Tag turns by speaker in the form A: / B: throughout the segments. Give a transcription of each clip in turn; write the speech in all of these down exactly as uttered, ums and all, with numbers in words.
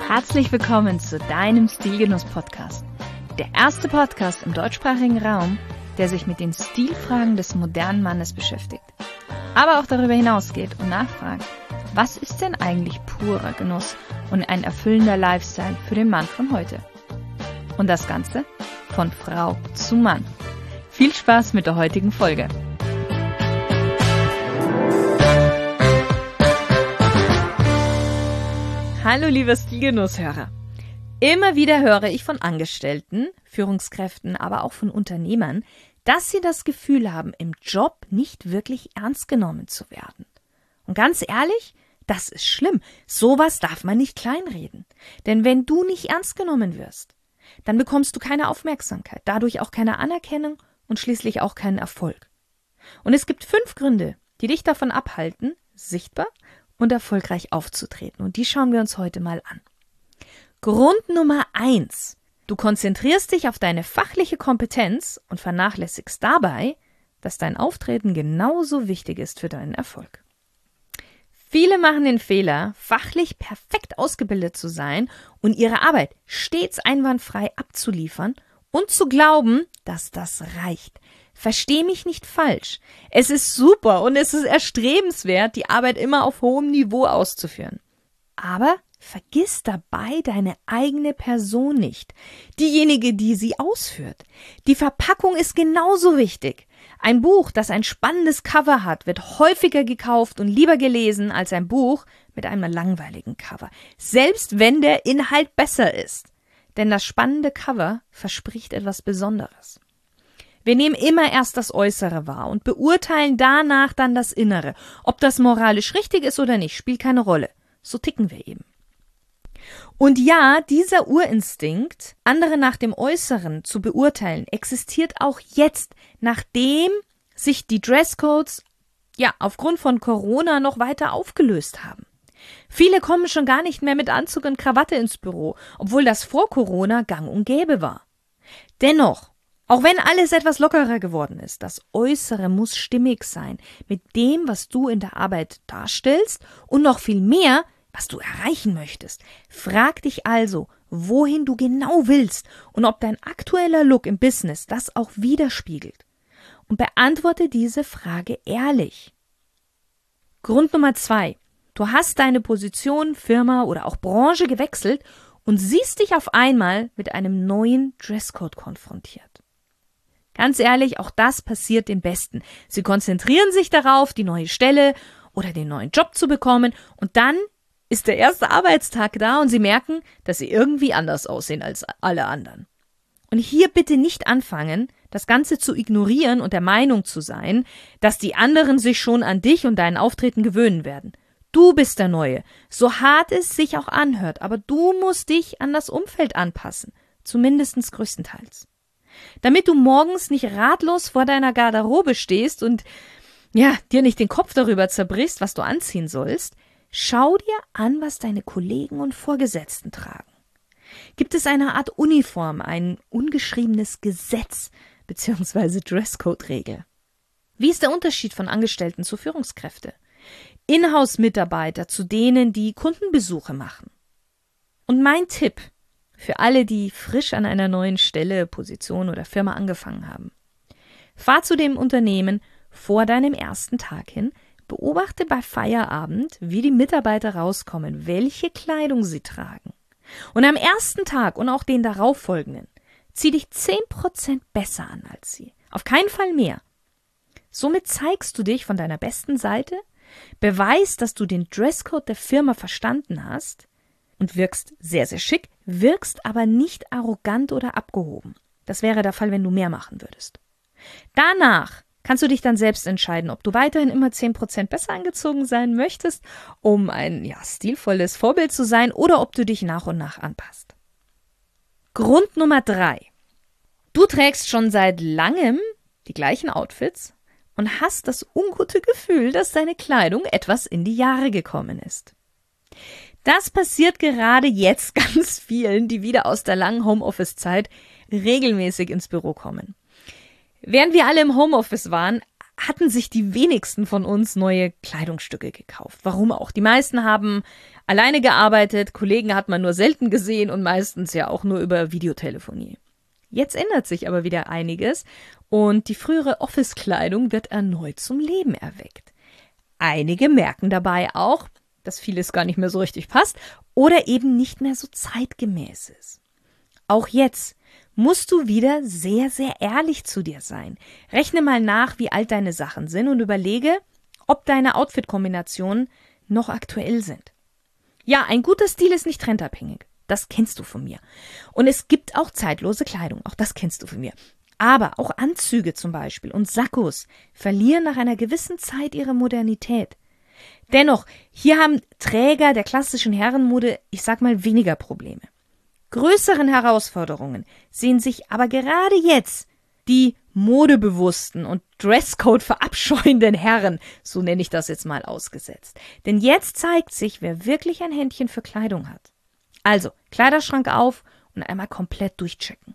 A: Herzlich willkommen zu deinem Stilgenuss-Podcast. Der erste Podcast im deutschsprachigen Raum, der sich mit den Stilfragen des modernen Mannes beschäftigt. Aber auch darüber hinausgeht und nachfragt, was ist denn eigentlich purer Genuss und ein erfüllender Lifestyle für den Mann von heute? Und das Ganze von Frau zu Mann. Viel Spaß mit der heutigen Folge. Hallo liebe Stilgenusshörer. Immer wieder höre ich von Angestellten, Führungskräften, aber auch von Unternehmern, dass sie das Gefühl haben, im Job nicht wirklich ernst genommen zu werden. Und ganz ehrlich, das ist schlimm. Sowas darf man nicht kleinreden. Denn wenn du nicht ernst genommen wirst, dann bekommst du keine Aufmerksamkeit, dadurch auch keine Anerkennung und schließlich auch keinen Erfolg. Und es gibt fünf Gründe, die dich davon abhalten, sichtbar und erfolgreich aufzutreten. Und die schauen wir uns heute mal an. Grund Nummer eins. Du konzentrierst dich auf deine fachliche Kompetenz und vernachlässigst dabei, dass dein Auftreten genauso wichtig ist für deinen Erfolg. Viele machen den Fehler, fachlich perfekt ausgebildet zu sein und ihre Arbeit stets einwandfrei abzuliefern und zu glauben, dass das reicht. Versteh mich nicht falsch. Es ist super und es ist erstrebenswert, die Arbeit immer auf hohem Niveau auszuführen. Aber vergiss dabei deine eigene Person nicht. Diejenige, die sie ausführt. Die Verpackung ist genauso wichtig. Ein Buch, das ein spannendes Cover hat, wird häufiger gekauft und lieber gelesen als ein Buch mit einem langweiligen Cover. Selbst wenn der Inhalt besser ist. Denn das spannende Cover verspricht etwas Besonderes. Wir nehmen immer erst das Äußere wahr und beurteilen danach dann das Innere. Ob das moralisch richtig ist oder nicht, spielt keine Rolle. So ticken wir eben. Und ja, dieser Urinstinkt, andere nach dem Äußeren zu beurteilen, existiert auch jetzt, nachdem sich die Dresscodes ja aufgrund von Corona noch weiter aufgelöst haben. Viele kommen schon gar nicht mehr mit Anzug und Krawatte ins Büro, obwohl das vor Corona gang und gäbe war. Dennoch, auch wenn alles etwas lockerer geworden ist, das Äußere muss stimmig sein mit dem, was du in der Arbeit darstellst und noch viel mehr, was du erreichen möchtest. Frag dich also, wohin du genau willst und ob dein aktueller Look im Business das auch widerspiegelt. Und beantworte diese Frage ehrlich. Grund Nummer zwei. Du hast deine Position, Firma oder auch Branche gewechselt und siehst dich auf einmal mit einem neuen Dresscode konfrontiert. Ganz ehrlich, auch das passiert den Besten. Sie konzentrieren sich darauf, die neue Stelle oder den neuen Job zu bekommen und dann ist der erste Arbeitstag da und sie merken, dass sie irgendwie anders aussehen als alle anderen. Und hier bitte nicht anfangen, das Ganze zu ignorieren und der Meinung zu sein, dass die anderen sich schon an dich und dein Auftreten gewöhnen werden. Du bist der Neue, so hart es sich auch anhört, aber du musst dich an das Umfeld anpassen, zumindest größtenteils. Damit du morgens nicht ratlos vor deiner Garderobe stehst und ja, dir nicht den Kopf darüber zerbrichst, was du anziehen sollst, schau dir an, was deine Kollegen und Vorgesetzten tragen. Gibt es eine Art Uniform, ein ungeschriebenes Gesetz bzw. Dresscode-Regel? Wie ist der Unterschied von Angestellten zu Führungskräfte? Inhouse-Mitarbeiter zu denen, die Kundenbesuche machen? Und mein Tipp für alle, die frisch an einer neuen Stelle, Position oder Firma angefangen haben. Fahr zu dem Unternehmen vor deinem ersten Tag hin, beobachte bei Feierabend, wie die Mitarbeiter rauskommen, welche Kleidung sie tragen. Und am ersten Tag und auch den darauffolgenden, zieh dich zehn Prozent besser an als sie. Auf keinen Fall mehr. Somit zeigst du dich von deiner besten Seite, beweist, dass du den Dresscode der Firma verstanden hast und wirkst sehr, sehr schick, wirkst aber nicht arrogant oder abgehoben. Das wäre der Fall, wenn du mehr machen würdest. Danach kannst du dich dann selbst entscheiden, ob du weiterhin immer zehn Prozent besser angezogen sein möchtest, um ein ja, stilvolles Vorbild zu sein, oder ob du dich nach und nach anpasst. Grund Nummer drei. Du trägst schon seit langem die gleichen Outfits und hast das ungute Gefühl, dass deine Kleidung etwas in die Jahre gekommen ist. Das passiert gerade jetzt ganz vielen, die wieder aus der langen Homeoffice-Zeit regelmäßig ins Büro kommen. Während wir alle im Homeoffice waren, hatten sich die wenigsten von uns neue Kleidungsstücke gekauft. Warum auch? Die meisten haben alleine gearbeitet, Kollegen hat man nur selten gesehen und meistens ja auch nur über Videotelefonie. Jetzt ändert sich aber wieder einiges und die frühere Office-Kleidung wird erneut zum Leben erweckt. Einige merken dabei auch, dass vieles gar nicht mehr so richtig passt oder eben nicht mehr so zeitgemäß ist. Auch jetzt musst du wieder sehr, sehr ehrlich zu dir sein. Rechne mal nach, wie alt deine Sachen sind und überlege, ob deine Outfit-Kombinationen noch aktuell sind. Ja, ein guter Stil ist nicht trendabhängig. Das kennst du von mir. Und es gibt auch zeitlose Kleidung. Auch das kennst du von mir. Aber auch Anzüge zum Beispiel und Sakkos verlieren nach einer gewissen Zeit ihre Modernität. Dennoch, hier haben Träger der klassischen Herrenmode, ich sag mal, weniger Probleme. Größeren Herausforderungen sehen sich aber gerade jetzt die modebewussten und Dresscode verabscheuenden Herren, so nenne ich das jetzt mal, ausgesetzt. Denn jetzt zeigt sich, wer wirklich ein Händchen für Kleidung hat. Also, Kleiderschrank auf und einmal komplett durchchecken.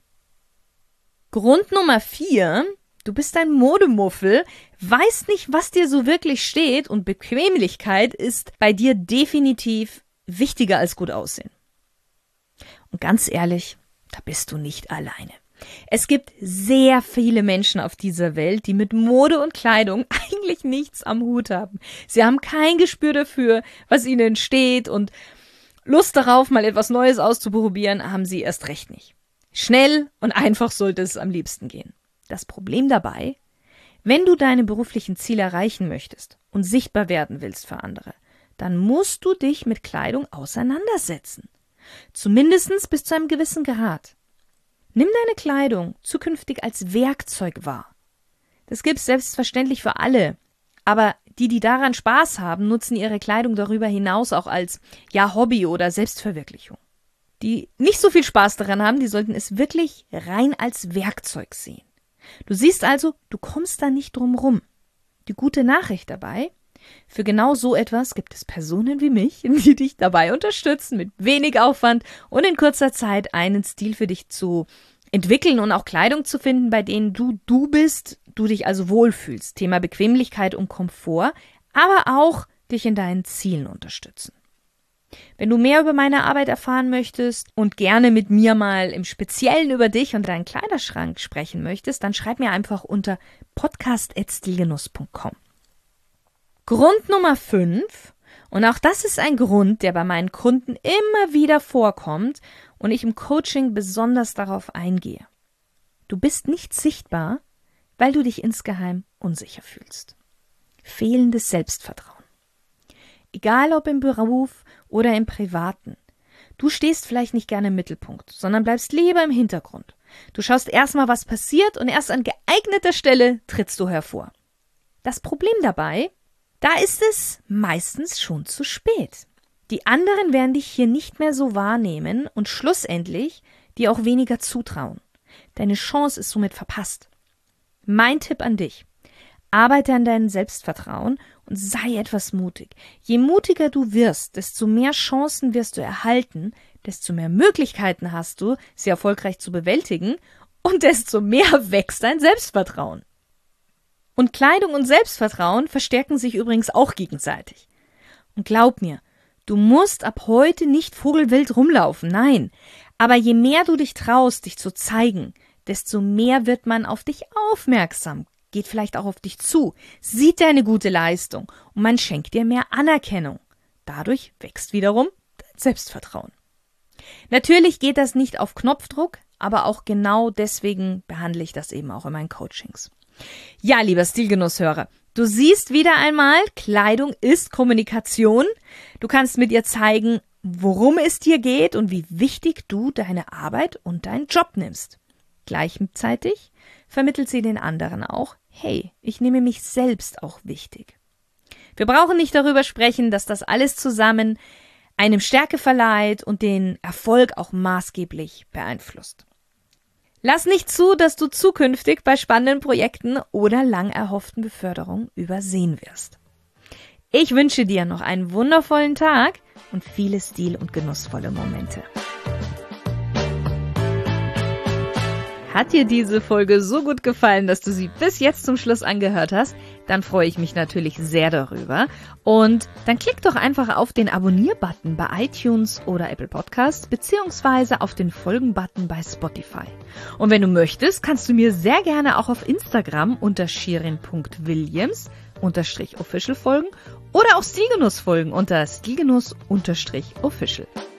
A: Grund Nummer vier, du bist ein Modemuffel, weißt nicht, was dir so wirklich steht und Bequemlichkeit ist bei dir definitiv wichtiger als gut aussehen. Und ganz ehrlich, da bist du nicht alleine. Es gibt sehr viele Menschen auf dieser Welt, die mit Mode und Kleidung eigentlich nichts am Hut haben. Sie haben kein Gespür dafür, was ihnen steht und Lust darauf, mal etwas Neues auszuprobieren, haben sie erst recht nicht. Schnell und einfach sollte es am liebsten gehen. Das Problem dabei, wenn du deine beruflichen Ziele erreichen möchtest und sichtbar werden willst für andere, dann musst du dich mit Kleidung auseinandersetzen. Zumindest bis zu einem gewissen Grad. Nimm deine Kleidung zukünftig als Werkzeug wahr. Das gibt's selbstverständlich für alle, aber die, die daran Spaß haben, nutzen ihre Kleidung darüber hinaus auch als ja Hobby oder Selbstverwirklichung. Die nicht so viel Spaß daran haben, die sollten es wirklich rein als Werkzeug sehen. Du siehst also, du kommst da nicht drum rum. Die gute Nachricht dabei, für genau so etwas gibt es Personen wie mich, die dich dabei unterstützen, mit wenig Aufwand und in kurzer Zeit einen Stil für dich zu entwickeln und auch Kleidung zu finden, bei denen du du bist, du dich also wohlfühlst. Thema Bequemlichkeit und Komfort, aber auch dich in deinen Zielen unterstützen. Wenn du mehr über meine Arbeit erfahren möchtest und gerne mit mir mal im Speziellen über dich und deinen Kleiderschrank sprechen möchtest, dann schreib mir einfach unter podcast at stilgenuss punkt com. Grund Nummer fünf, und auch das ist ein Grund, der bei meinen Kunden immer wieder vorkommt und ich im Coaching besonders darauf eingehe. Du bist nicht sichtbar, weil du dich insgeheim unsicher fühlst. Fehlendes Selbstvertrauen. Egal ob im Beruf oder im Privaten. Du stehst vielleicht nicht gerne im Mittelpunkt, sondern bleibst lieber im Hintergrund. Du schaust erstmal, was passiert und erst an geeigneter Stelle trittst du hervor. Das Problem dabei, da ist es meistens schon zu spät. Die anderen werden dich hier nicht mehr so wahrnehmen und schlussendlich dir auch weniger zutrauen. Deine Chance ist somit verpasst. Mein Tipp an dich: Arbeite an deinem Selbstvertrauen und sei etwas mutig. Je mutiger du wirst, desto mehr Chancen wirst du erhalten, desto mehr Möglichkeiten hast du, sie erfolgreich zu bewältigen und desto mehr wächst dein Selbstvertrauen. Und Kleidung und Selbstvertrauen verstärken sich übrigens auch gegenseitig. Und glaub mir, du musst ab heute nicht vogelwild rumlaufen, nein. Aber je mehr du dich traust, dich zu zeigen, desto mehr wird man auf dich aufmerksam, geht vielleicht auch auf dich zu, sieht deine gute Leistung und man schenkt dir mehr Anerkennung. Dadurch wächst wiederum dein Selbstvertrauen. Natürlich geht das nicht auf Knopfdruck, aber auch genau deswegen behandle ich das eben auch in meinen Coachings. Ja, lieber Stilgenusshörer, du siehst wieder einmal, Kleidung ist Kommunikation. Du kannst mit ihr zeigen, worum es dir geht und wie wichtig du deine Arbeit und deinen Job nimmst. Gleichzeitig vermittelt sie den anderen auch, hey, ich nehme mich selbst auch wichtig. Wir brauchen nicht darüber sprechen, dass das alles zusammen einem Stärke verleiht und den Erfolg auch maßgeblich beeinflusst. Lass nicht zu, dass du zukünftig bei spannenden Projekten oder lang erhofften Beförderungen übersehen wirst. Ich wünsche dir noch einen wundervollen Tag und viele stil- und genussvolle Momente. Hat dir diese Folge so gut gefallen, dass du sie bis jetzt zum Schluss angehört hast? Dann freue ich mich natürlich sehr darüber. Und dann klick doch einfach auf den Abonnier-Button bei iTunes oder Apple Podcasts beziehungsweise auf den Folgen-Button bei Spotify. Und wenn du möchtest, kannst du mir sehr gerne auch auf Instagram unter shirin punkt williams unterstrich official folgen oder auch Stilgenuss folgen unter stilgenuss unterstrich official.